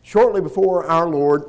Shortly before our Lord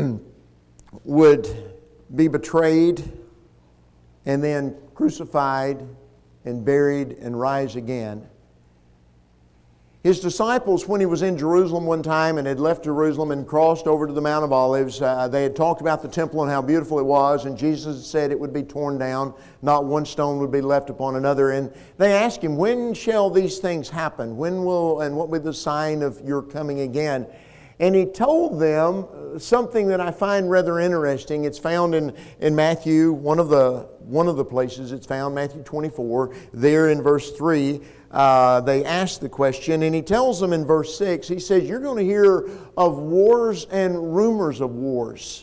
would be betrayed and then crucified and buried and rise again, His disciples, when He was in Jerusalem one time and had left Jerusalem and crossed over to the Mount of Olives, they had talked about the temple and how beautiful it was, and Jesus said it would be torn down, not one stone would be left upon another. And they asked Him, when shall these things happen? When will, and what will be the sign of your coming again? And He told them something that I find rather interesting. It's found in Matthew, one of the places it's found, Matthew 24, there in verse 3. They ask the question, and He tells them in verse 6, He says, you're going to hear of wars and rumors of wars.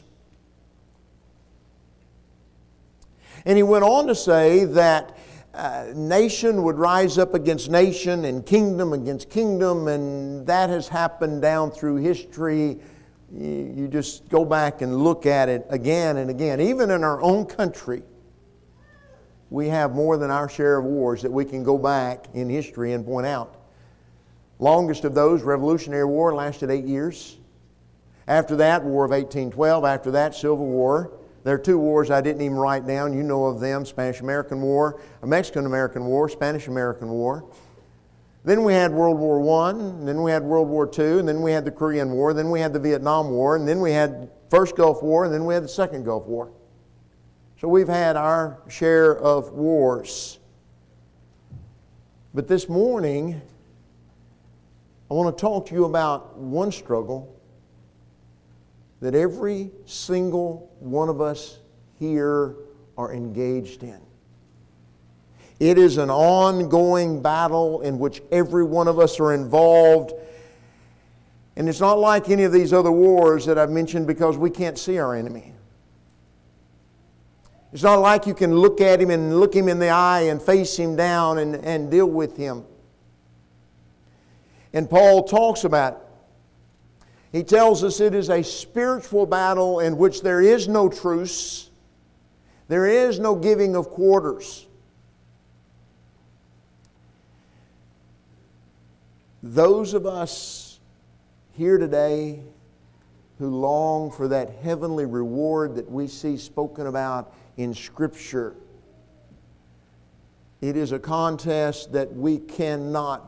And He went on to say that nation would rise up against nation and kingdom against kingdom, and that has happened down through history. You just go back and look at it again and again. Even in our own country, we have more than our share of wars that we can go back in history and point out. Longest of those, Revolutionary War, lasted 8 years. After that, War of 1812. After that, Civil War. There are two wars I didn't even write down. You know of them: Spanish-American War, a Mexican-American War, Spanish-American War. Then we had World War I, and then we had World War II, and then we had the Korean War, then we had the Vietnam War, and then we had First Gulf War, and then we had the Second Gulf War. So we've had our share of wars. But this morning, I want to talk to you about one struggle that every single one of us here are engaged in. It is an ongoing battle in which every one of us are involved. And it's not like any of these other wars that I've mentioned, because we can't see our enemy. It's not like you can look at him and look him in the eye and face him down and deal with him. And Paul talks about it. He tells us it is a spiritual battle in which there is no truce. There is no giving of quarters. Those of us here today who long for that heavenly reward that we see spoken about in Scripture, it is a contest that we cannot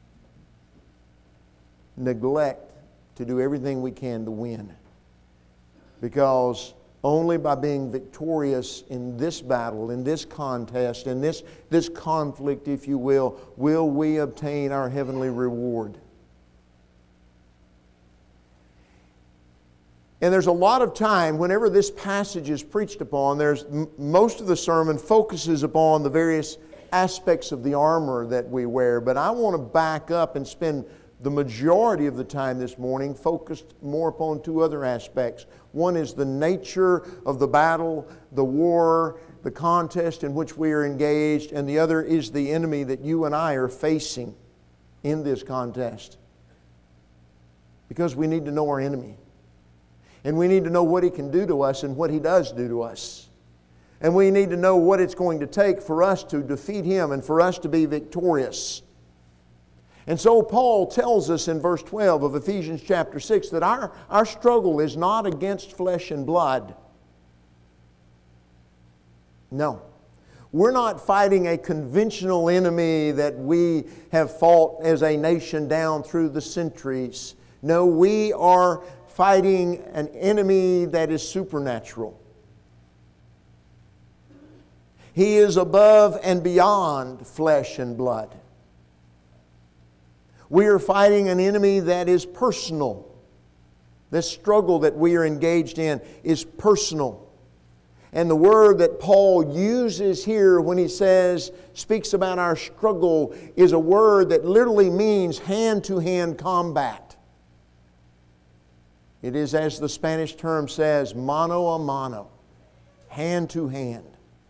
neglect to do everything we can to win. Because only by being victorious in this battle, in this contest, in this conflict, if you will we obtain our heavenly reward. And there's a lot of time, whenever this passage is preached upon, most of the sermon focuses upon the various aspects of the armor that we wear. But I want to back up and spend the majority of the time this morning focused more upon two other aspects. One is the nature of the battle, the war, the contest in which we are engaged, and the other is the enemy that you and I are facing in this contest. Because we need to know our enemy. And we need to know what he can do to us and what he does do to us. And we need to know what it's going to take for us to defeat him and for us to be victorious. And so Paul tells us in verse 12 of Ephesians chapter 6 that our struggle is not against flesh and blood. No. We're not fighting a conventional enemy that we have fought as a nation down through the centuries. No, we are fighting an enemy that is supernatural. He is above and beyond flesh and blood. We are fighting an enemy that is personal. This struggle that we are engaged in is personal. And the word that Paul uses here when he speaks about our struggle is a word that literally means hand-to-hand combat. It is, as the Spanish term says, mano a mano, hand-to-hand.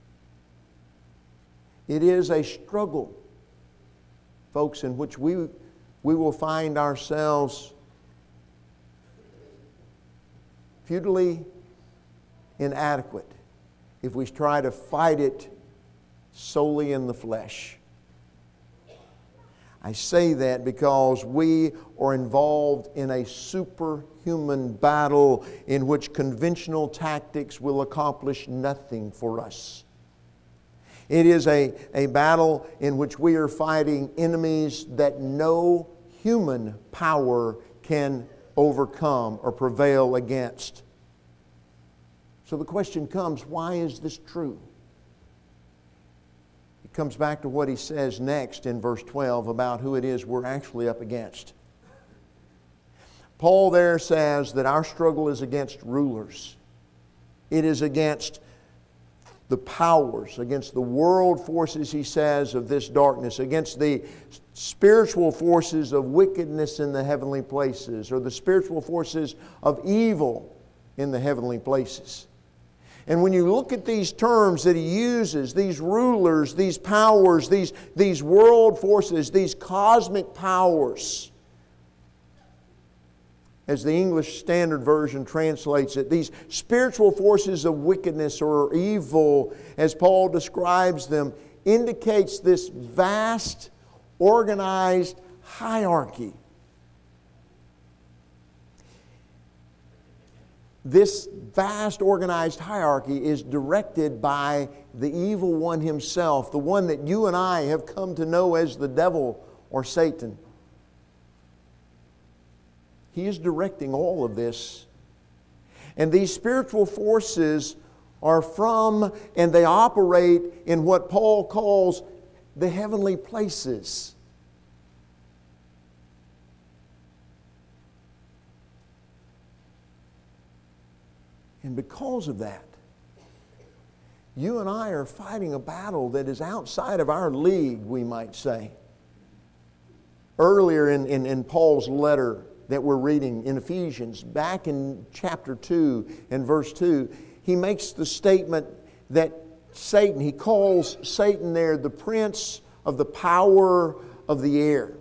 It is a struggle, folks, in which we will find ourselves futilely inadequate if we try to fight it solely in the flesh. I say that because we are involved in a superhuman battle in which conventional tactics will accomplish nothing for us. It is a battle in which we are fighting enemies that no human power can overcome or prevail against. So the question comes, why is this true? It comes back to what he says next in verse 12 about who it is we're actually up against. Paul there says that our struggle is against rulers. It is against the powers, against the world forces, he says, of this darkness, against the spiritual forces of wickedness in the heavenly places, or the spiritual forces of evil in the heavenly places. And when you look at these terms that he uses, these rulers, these powers, these world forces, these cosmic powers, as the English Standard Version translates it, these spiritual forces of wickedness or evil, as Paul describes them, indicates this vast, organized hierarchy. This vast organized hierarchy is directed by the evil one himself, the one that you and I have come to know as the devil or Satan. He is directing all of this. And these spiritual forces are from and they operate in what Paul calls the heavenly places. And because of that, you and I are fighting a battle that is outside of our league, we might say. Earlier in Paul's letter that we're reading in Ephesians, back in chapter 2 and verse 2, he makes the statement that Satan, he calls Satan there the prince of the power of the air.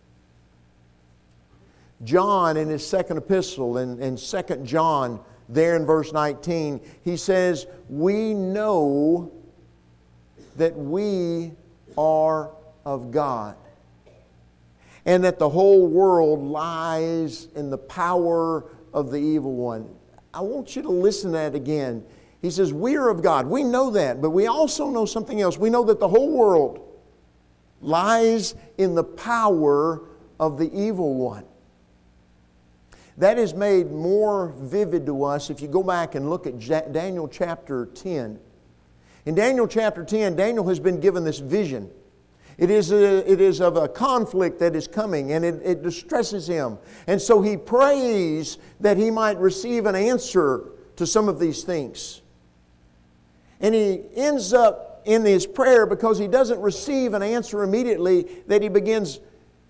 John in his second epistle, in 2 John, there in verse 19, he says, we know that we are of God, and that the whole world lies in the power of the evil one. I want you to listen to that again. He says, we are of God. We know that, but we also know something else. We know that the whole world lies in the power of the evil one. That is made more vivid to us if you go back and look at Daniel chapter 10. In Daniel chapter 10, Daniel has been given this vision. It is of a conflict that is coming, and it distresses him. And so he prays that he might receive an answer to some of these things. And he ends up in his prayer, because he doesn't receive an answer immediately, that he begins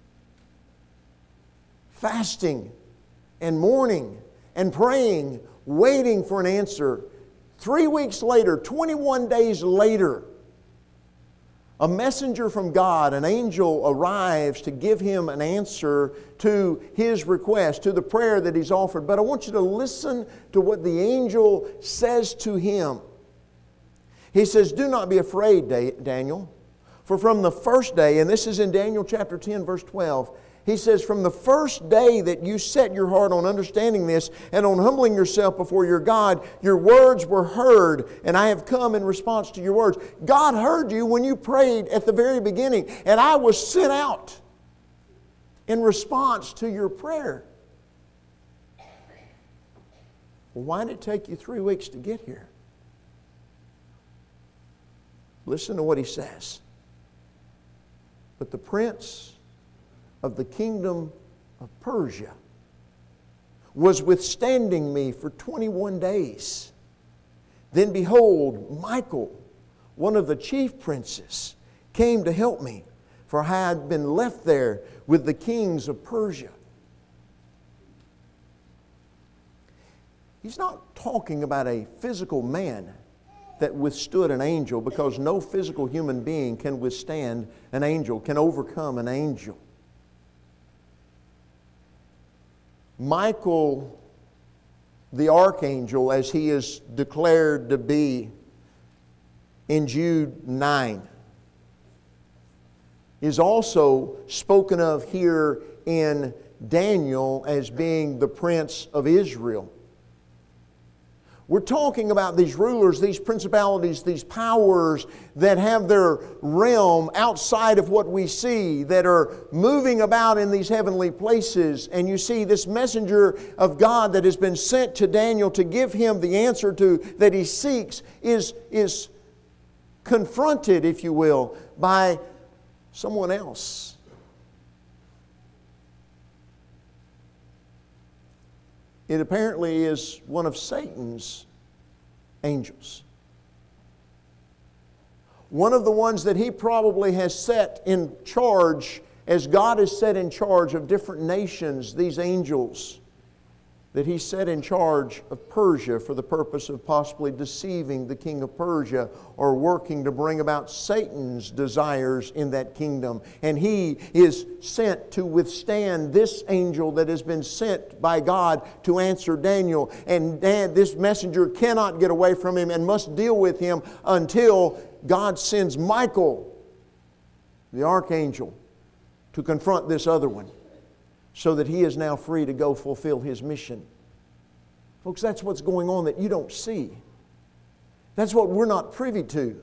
fasting and mourning and praying, waiting for an answer. 3 weeks later, 21 days later, a messenger from God, an angel, arrives to give him an answer to his request, to the prayer that he's offered. But I want you to listen to what the angel says to him. He says, do not be afraid, Daniel, for from the first day, and this is in Daniel chapter 10, verse 12, he says, from the first day that you set your heart on understanding this and on humbling yourself before your God, your words were heard, and I have come in response to your words. God heard you when you prayed at the very beginning, and I was sent out in response to your prayer. Well, why did it take you 3 weeks to get here? Listen to what he says. But the prince of the kingdom of Persia was withstanding me for 21 days. Then behold, Michael, one of the chief princes, came to help me, for I had been left there with the kings of Persia. He's not talking about a physical man that withstood an angel, because no physical human being can withstand an angel, can overcome an angel. Michael, the archangel, as he is declared to be in Jude 9. is also spoken of here in Daniel as being the prince of Israel. We're talking about these rulers, these principalities, these powers that have their realm outside of what we see, that are moving about in these heavenly places. And you see this messenger of God that has been sent to Daniel to give him the answer that he seeks is confronted, if you will, by someone else. It apparently is one of Satan's angels. One of the ones that he probably has set in charge, as God has set in charge of different nations, these angels that he set in charge of Persia for the purpose of possibly deceiving the king of Persia or working to bring about Satan's desires in that kingdom. And he is sent to withstand this angel that has been sent by God to answer Daniel. And this messenger cannot get away from him and must deal with him until God sends Michael, the archangel, to confront this other one, so that he is now free to go fulfill his mission. Folks, that's what's going on that you don't see. That's what we're not privy to.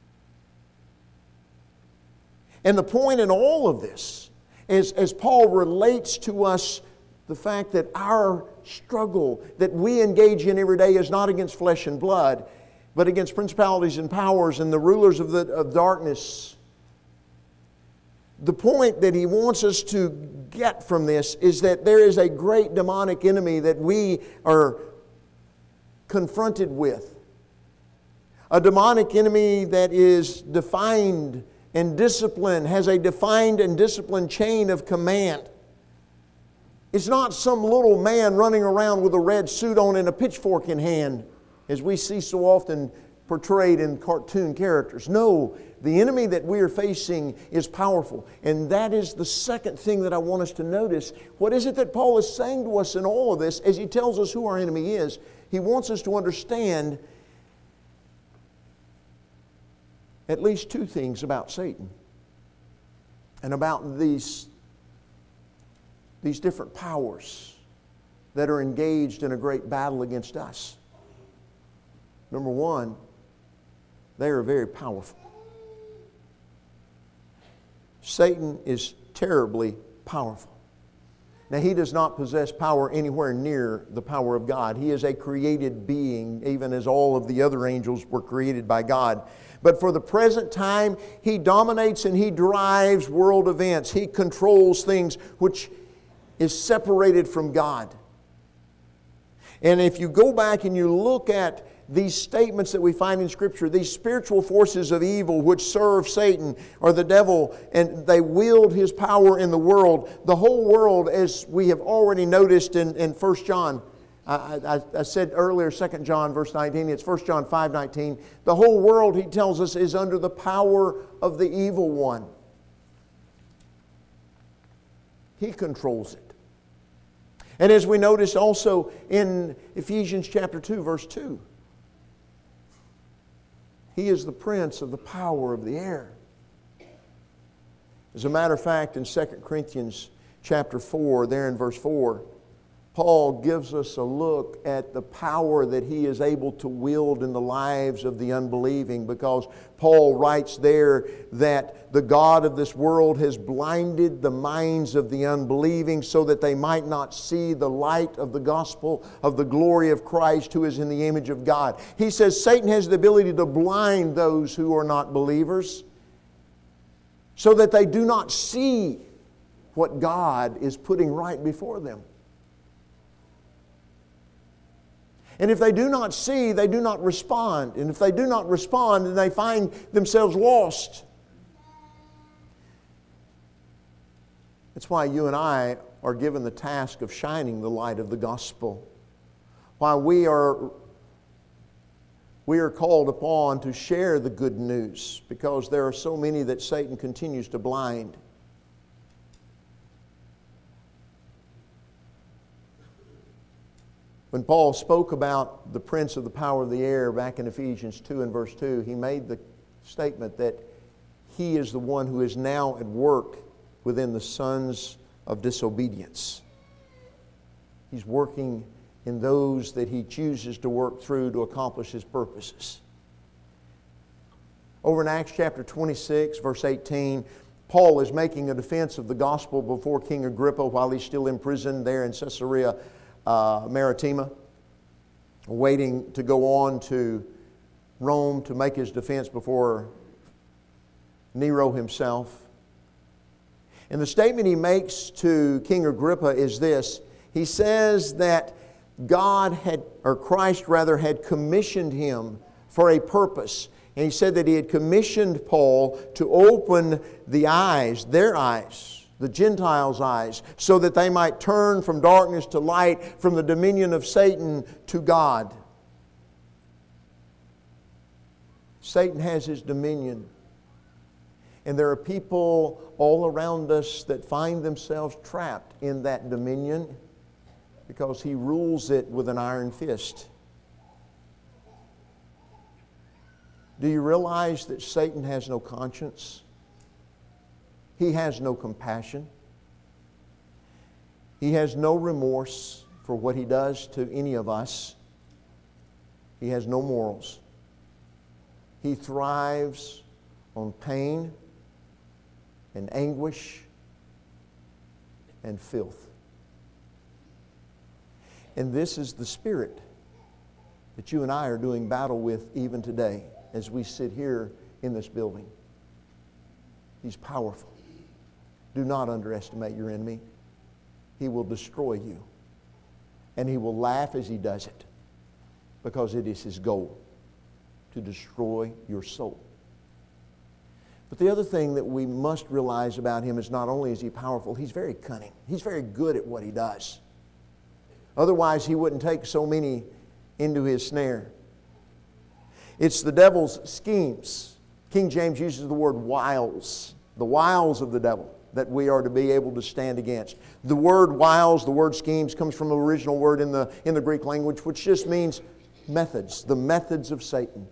And the point in all of this is, as Paul relates to us the fact that our struggle that we engage in every day is not against flesh and blood, but against principalities and powers and the rulers of darkness. The point that he wants us to get from this is that there is a great demonic enemy that we are confronted with. A demonic enemy that is defined and disciplined, has a defined and disciplined chain of command. It's not some little man running around with a red suit on and a pitchfork in hand, as we see so often portrayed in cartoon characters. No, the enemy that we are facing is powerful. And that is the second thing that I want us to notice. What is it that Paul is saying to us in all of this as he tells us who our enemy is? He wants us to understand at least two things about Satan and about these different powers that are engaged in a great battle against us. Number one, they are very powerful. Satan is terribly powerful. Now, he does not possess power anywhere near the power of God. He is a created being, even as all of the other angels were created by God. But for the present time, he dominates and he drives world events. He controls things which is separated from God. And if you go back and you look at these statements that we find in Scripture, these spiritual forces of evil which serve Satan or the devil, and they wield his power in the world. The whole world, as we have already noticed in 1 John, I said earlier 2 John verse 19, it's 1 John 5:19. The whole world, he tells us, is under the power of the evil one. He controls it. And as we notice also in Ephesians chapter 2, verse 2, he is the prince of the power of the air. As a matter of fact, in 2 Corinthians chapter 4, there in verse 4, Paul gives us a look at the power that he is able to wield in the lives of the unbelieving, because Paul writes there that the God of this world has blinded the minds of the unbelieving so that they might not see the light of the gospel of the glory of Christ, who is in the image of God. He says Satan has the ability to blind those who are not believers so that they do not see what God is putting right before them. And if they do not see, they do not respond. And if they do not respond, then they find themselves lost. That's why you and I are given the task of shining the light of the gospel. Why we are called upon to share the good news, because there are so many that Satan continues to blind. When Paul spoke about the prince of the power of the air back in Ephesians 2 and verse 2, he made the statement that he is the one who is now at work within the sons of disobedience. He's working in those that he chooses to work through to accomplish his purposes. Over in Acts chapter 26, verse 18, Paul is making a defense of the gospel before King Agrippa while he's still imprisoned there in Caesarea Maritima, waiting to go on to Rome to make his defense before Nero himself. And the statement he makes to King Agrippa is this. He says that Christ had commissioned him for a purpose. And he said that he had commissioned Paul to open the eyes, their eyes, the Gentiles' eyes, so that they might turn from darkness to light, from the dominion of Satan to God. Satan has his dominion. And there are people all around us that find themselves trapped in that dominion because he rules it with an iron fist. Do you realize that Satan has no conscience? He has no compassion. He has no remorse for what he does to any of us. He has no morals. He thrives on pain and anguish and filth. And this is the spirit that you and I are doing battle with even today as we sit here in this building. He's powerful. Do not underestimate your enemy. He will destroy you. And he will laugh as he does it because it is his goal to destroy your soul. But the other thing that we must realize about him is not only is he powerful, he's very cunning. He's very good at what he does. Otherwise, he wouldn't take so many into his snare. It's the devil's schemes. King James uses the word wiles, the wiles of the devil that we are to be able to stand against. The word wiles, the word schemes, comes from the original word in the Greek language, which just means methods, the methods of Satan.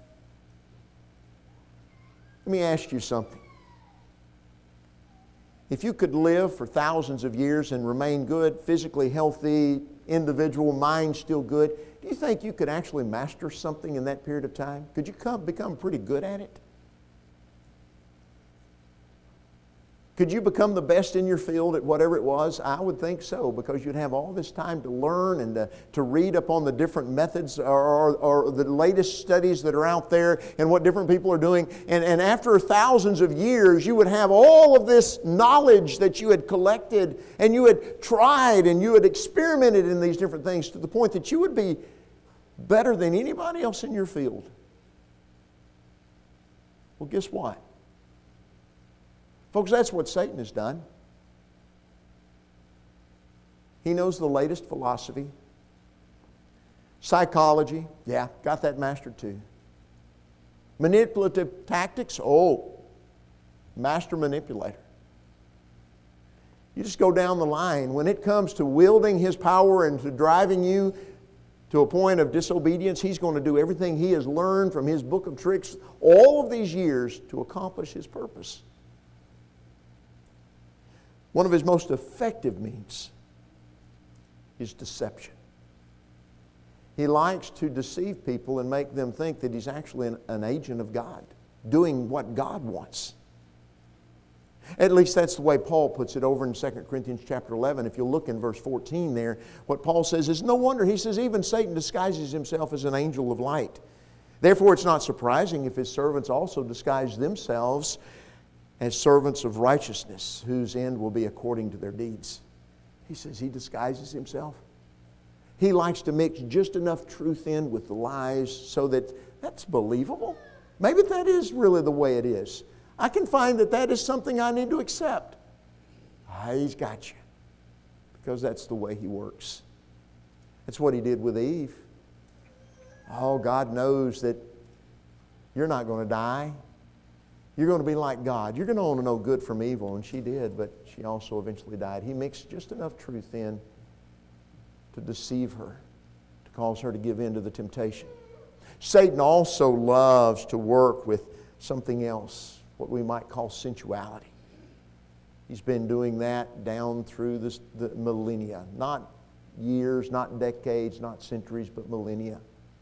Let me ask you something. If you could live for thousands of years and remain good, physically healthy, individual, mind still good, do you think you could actually master something in that period of time? Could you become pretty good at it? Could you become the best in your field at whatever it was? I would think so, because you'd have all this time to learn and to read upon the different methods or the latest studies that are out there and what different people are doing. And after thousands of years, you would have all of this knowledge that you had collected and you had tried and you had experimented in these different things to the point that you would be better than anybody else in your field. Well, guess what? Folks, that's what Satan has done. He knows the latest philosophy. Psychology, yeah, got that mastered too. Manipulative tactics, master manipulator. You just go down the line. When it comes to wielding his power and to driving you to a point of disobedience, he's going to do everything he has learned from his book of tricks all of these years to accomplish his purpose. One of his most effective means is deception. He likes to deceive people and make them think that he's actually an agent of God, doing what God wants. At least that's the way Paul puts it over in 2 Corinthians chapter 11. If you look in verse 14 there, what Paul says is, no wonder, he says, even Satan disguises himself as an angel of light. Therefore, it's not surprising if his servants also disguise themselves as servants of righteousness, whose end will be according to their deeds. He says he disguises himself. He likes to mix just enough truth in with the lies so that that's believable. Maybe that is really the way it is. I can find that is something I need to accept. He's got you. Because that's the way he works. That's what he did with Eve. Oh, God knows that you're not going to die. You're going to be like God. You're going to want to know good from evil. And she did, but she also eventually died. He mixed just enough truth in to deceive her, to cause her to give in to the temptation. Satan also loves to work with something else. what we might call sensuality. He's been doing that down through the millennia. Not years, not decades, not centuries, but millennia.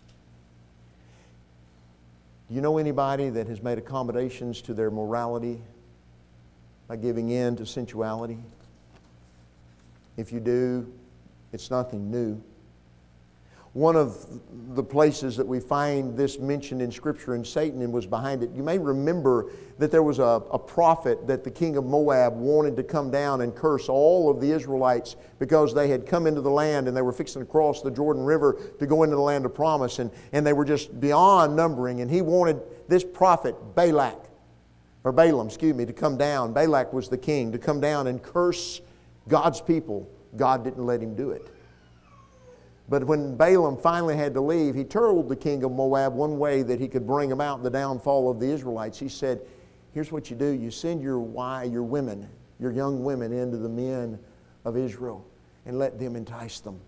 Do you know anybody that has made accommodations to their morality by giving in to sensuality? If you do, it's nothing new. One of the places that we find this mentioned in Scripture, and Satan was behind it. You may remember that there was a prophet that the king of Moab wanted to come down and curse all of the Israelites because they had come into the land and they were fixing to cross the Jordan River to go into the land of promise, and they were just beyond numbering. And he wanted this prophet, Balaam, to come down. Balak was the king, to come down and curse God's people. God didn't let him do it. But when Balaam finally had to leave, he told the king of Moab one way that he could bring about the downfall of the Israelites. He said, here's what you do. You send your women, your young women into the men of Israel and let them entice them.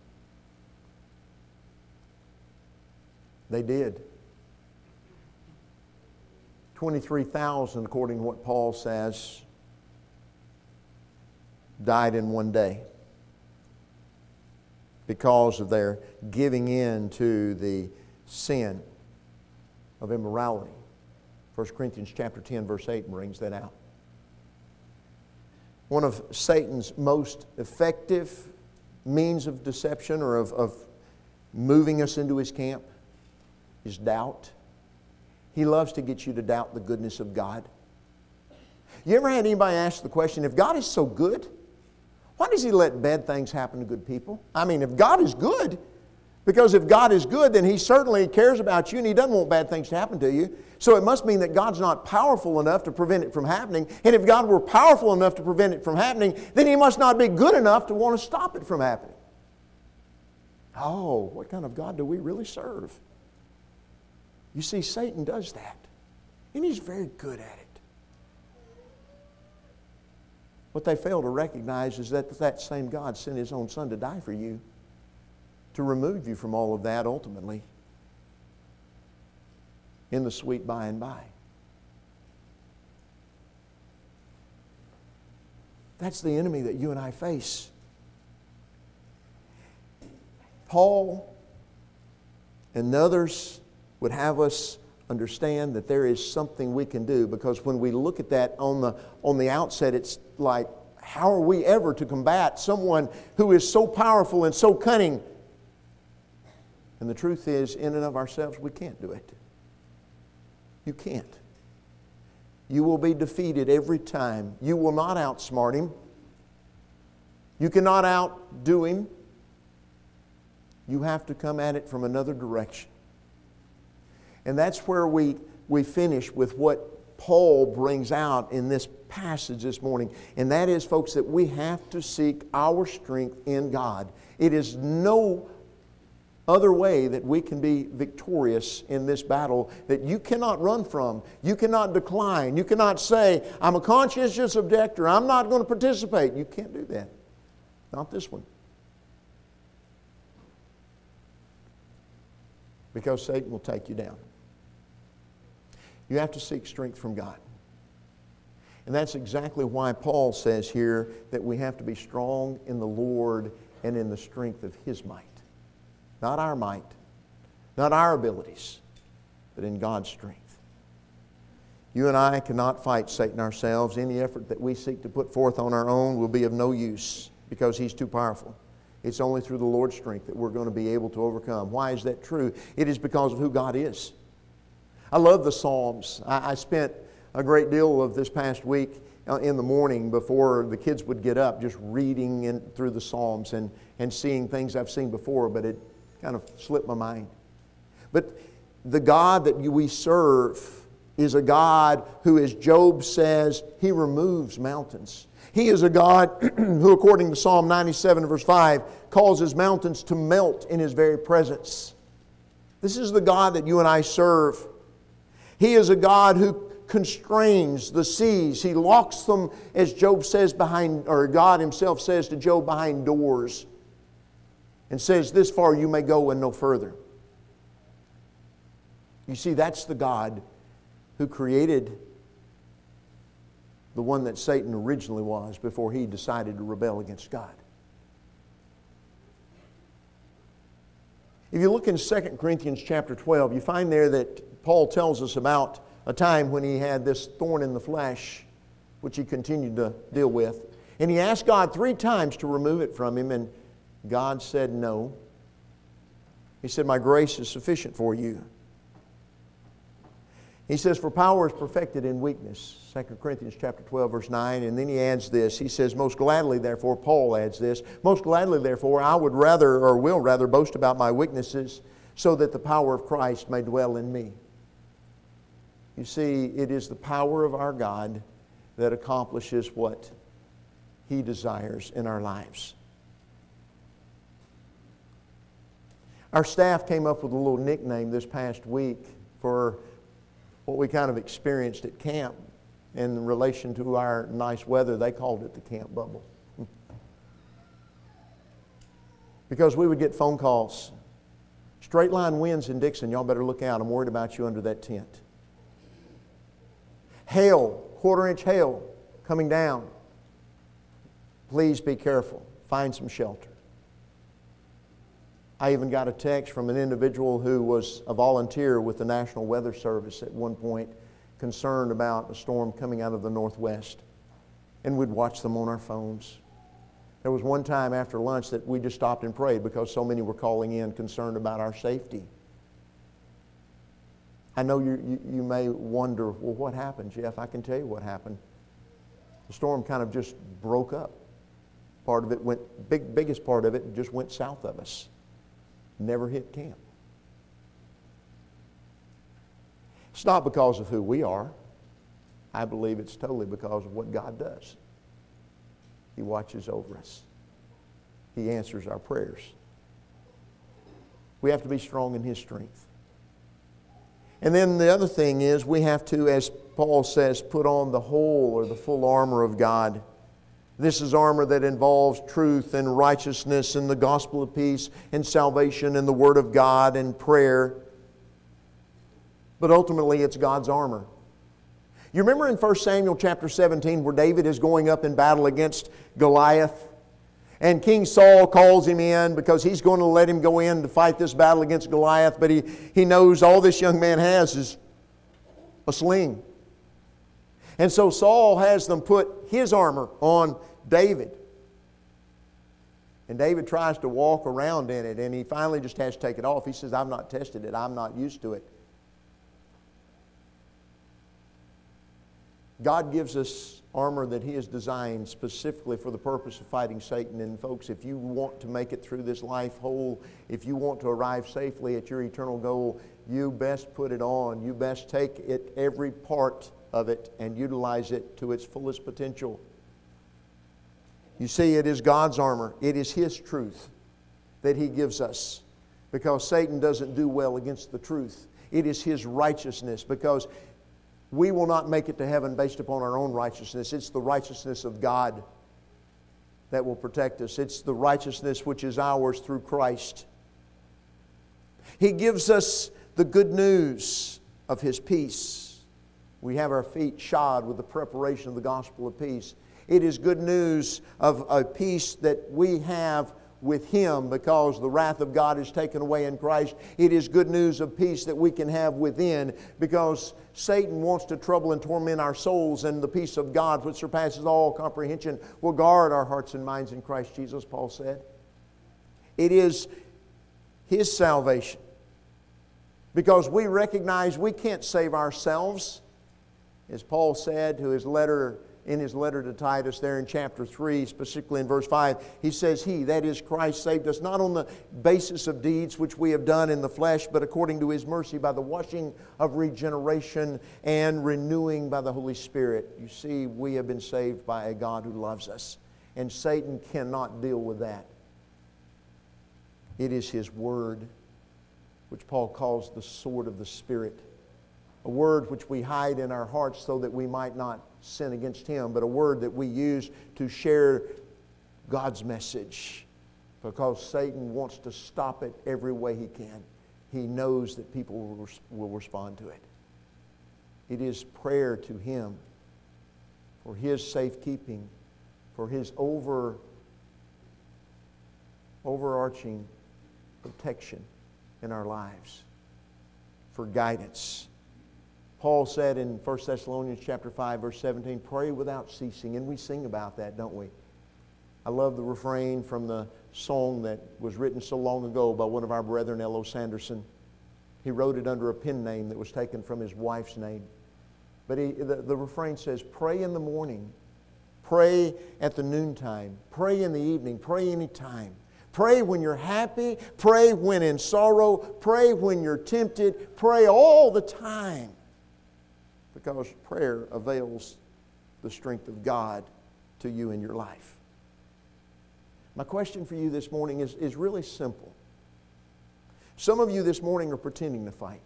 They did. 23,000, according to what Paul says, died in one day, because of their giving in to the sin of immorality. 1 Corinthians chapter 10, verse 8 brings that out. One of Satan's most effective means of deception or of moving us into his camp is doubt. He loves to get you to doubt the goodness of God. You ever had anybody ask the question, if God is so good, why does He let bad things happen to good people? I mean, if God is good, because if God is good, then He certainly cares about you and He doesn't want bad things to happen to you. So it must mean that God's not powerful enough to prevent it from happening. And if God were powerful enough to prevent it from happening, then He must not be good enough to want to stop it from happening. Oh, what kind of God do we really serve? You see, Satan does that. And he's very good at it. What they fail to recognize is that that same God sent His own Son to die for you, to remove you from all of that ultimately in the sweet by and by. That's the enemy that you and I face. Paul and others would have us understand that there is something we can do, because when we look at that on the outset, it's like, how are we ever to combat someone who is so powerful and so cunning? And the truth is, in and of ourselves, we can't do it. You can't. You will be defeated every time. You will not outsmart him. You cannot outdo him. You have to come at it from another direction. And that's where we finish with what Paul brings out in this passage this morning. And that is, folks, that we have to seek our strength in God. It is no other way that we can be victorious in this battle that you cannot run from. You cannot decline. You cannot say, I'm a conscientious objector. I'm not going to participate. You can't do that. Not this one. Because Satan will take you down. You have to seek strength from God. And that's exactly why Paul says here that we have to be strong in the Lord and in the strength of His might. Not our might, not our abilities, but in God's strength. You and I cannot fight Satan ourselves. Any effort that we seek to put forth on our own will be of no use because he's too powerful. It's only through the Lord's strength that we're going to be able to overcome. Why is that true? It is because of who God is. I love the Psalms. I spent a great deal of this past week in the morning before the kids would get up just reading through the Psalms and seeing things I've seen before, but it kind of slipped my mind. But the God that we serve is a God who, as Job says, He removes mountains. He is a God who, according to Psalm 97 verse 5, causes mountains to melt in His very presence. This is the God that you and I serve. He is a God who constrains the seas. He locks them, as Job says, behind, or God Himself says to Job, behind doors, and says, this far you may go and no further. You see, that's the God who created the one that Satan originally was before he decided to rebel against God. If you look in 2 Corinthians chapter 12, you find there that Paul tells us about a time when he had this thorn in the flesh, which he continued to deal with. And he asked God 3 times to remove it from him, and God said no. He said, "My grace is sufficient for you." He says, "For power is perfected in weakness." 2 Corinthians chapter 12, verse 9. And then he adds this. He says, "Most gladly, therefore," Paul adds this, "most gladly, therefore, I would rather, or will rather, boast about my weaknesses, so that the power of Christ may dwell in me." You see, it is the power of our God that accomplishes what He desires in our lives. Our staff came up with a little nickname this past week for what we kind of experienced at camp in relation to our nice weather. They called it the camp bubble. Because we would get phone calls. "Straight line winds in Dixon, y'all better look out. I'm worried about you under that tent." Hail, 1/4-inch hail coming down. Please be careful. Find some shelter. I even got a text from an individual who was a volunteer with the National Weather Service at one point, concerned about a storm coming out of the northwest. And we'd watch them on our phones. There was one time after lunch that we just stopped and prayed because so many were calling in concerned about our safety. I know you may wonder, well, what happened, Jeff? I can tell you what happened. The storm kind of just broke up. Part of it went, biggest part of it just went south of us. Never hit camp. It's not because of who we are. I believe it's totally because of what God does. He watches over us. He answers our prayers. We have to be strong in His strength. And then the other thing is we have to, as Paul says, put on the whole or the full armor of God. This is armor that involves truth and righteousness and the gospel of peace and salvation and the Word of God and prayer. But ultimately it's God's armor. You remember in 1 Samuel chapter 17 where David is going up in battle against Goliath? And King Saul calls him in because he's going to let him go in to fight this battle against Goliath. But he knows all this young man has is a sling. And so Saul has them put his armor on David. And David tries to walk around in it, and he finally just has to take it off. He says, "I've not tested it. I'm not used to it." God gives us armor that He has designed specifically for the purpose of fighting Satan. And folks, if you want to make it through this life whole, if you want to arrive safely at your eternal goal, you best put it on. You best take it, every part of it, and utilize it to its fullest potential. You see, it is God's armor. It is His truth that He gives us, because Satan doesn't do well against the truth. It is His righteousness, because we will not make it to heaven based upon our own righteousness. It's the righteousness of God that will protect us. It's the righteousness which is ours through Christ. He gives us the good news of His peace. We have our feet shod with the preparation of the gospel of peace. It is good news of a peace that we have with Him because the wrath of God is taken away in Christ. It is good news of peace that we can have within because Satan wants to trouble and torment our souls, and the peace of God, which surpasses all comprehension, will guard our hearts and minds in Christ Jesus, Paul said. It is His salvation because we recognize we can't save ourselves. As Paul said to in his letter to Titus there in chapter 3, specifically in verse 5, he says, He, that is Christ, saved us not on the basis of deeds which we have done in the flesh, but according to His mercy by the washing of regeneration and renewing by the Holy Spirit. You see, we have been saved by a God who loves us, and Satan cannot deal with that. It is His Word, which Paul calls the sword of the Spirit. A word which we hide in our hearts so that we might not sin against Him, but a word that we use to share God's message because Satan wants to stop it every way he can. He knows that people will respond to it. It is prayer to Him for His safekeeping, for His overarching protection in our lives, for guidance. Paul said in 1 Thessalonians chapter 5, verse 17, pray without ceasing. And we sing about that, don't we? I love the refrain from the song that was written so long ago by one of our brethren, L.O. Sanderson. He wrote it under a pen name that was taken from his wife's name. But the refrain says, pray in the morning, pray at the noontime, pray in the evening, pray anytime. Pray when you're happy, pray when in sorrow, pray when you're tempted, pray all the time. Because prayer avails the strength of God to you in your life. My question for you this morning is really simple. Some of you this morning are pretending to fight.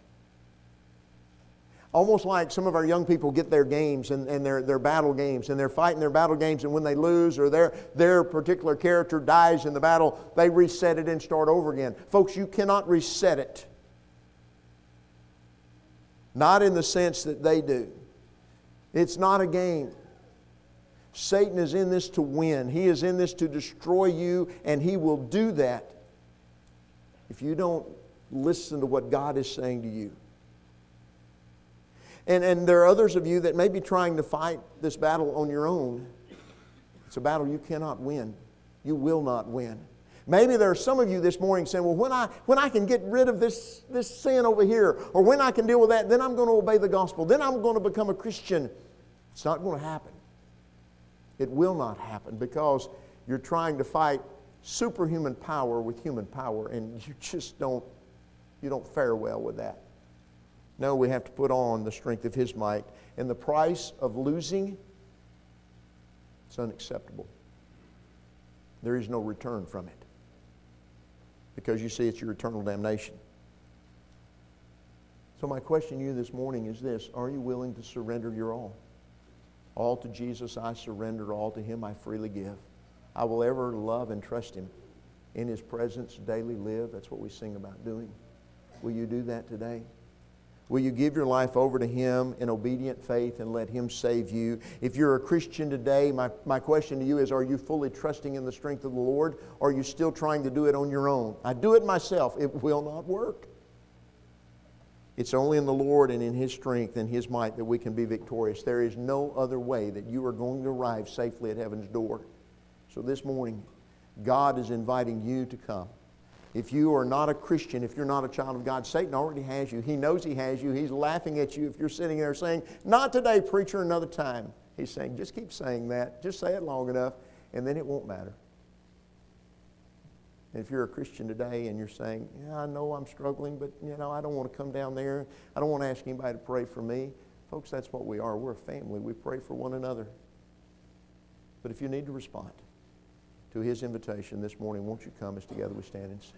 Almost like some of our young people get their games and their battle games, and they're fighting their battle games, and when they lose or their particular character dies in the battle, they reset it and start over again. Folks, you cannot reset it. Not in the sense that they do. It's not a game. Satan is in this to win. He is in this to destroy you, and he will do that if you don't listen to what God is saying to you. And there are others of you that may be trying to fight this battle on your own. It's a battle you cannot win. You will not win. Maybe there are some of you this morning saying, well, when I can get rid of this sin over here, or when I can deal with that, then I'm going to obey the gospel. Then I'm going to become a Christian. It's not going to happen. It will not happen because you're trying to fight superhuman power with human power, and you just don't fare well with that. No, we have to put on the strength of His might. And the price of losing, it's unacceptable. There is no return from it. Because you see, it's your eternal damnation. So my question to you this morning is this: are you willing to surrender your all? All to Jesus I surrender, all to Him I freely give. I will ever love and trust Him. In His presence daily live. That's what we sing about doing. Will you do that today? Will you give your life over to Him in obedient faith and let Him save you? If you're a Christian today, my question to you is, are you fully trusting in the strength of the Lord, or are you still trying to do it on your own? I do it myself. It will not work. It's only in the Lord and in His strength and His might that we can be victorious. There is no other way that you are going to arrive safely at heaven's door. So this morning, God is inviting you to come. If you are not a Christian, if you're not a child of God, Satan already has you. He knows he has you. He's laughing at you if you're sitting there saying, not today, preacher, another time. He's saying, just keep saying that. Just say it long enough, and then it won't matter. And if you're a Christian today and you're saying, yeah, I know I'm struggling, but I don't want to come down there. I don't want to ask anybody to pray for me. Folks, that's what we are. We're a family. We pray for one another. But if you need to respond to His invitation this morning, won't you come as together we stand and sing?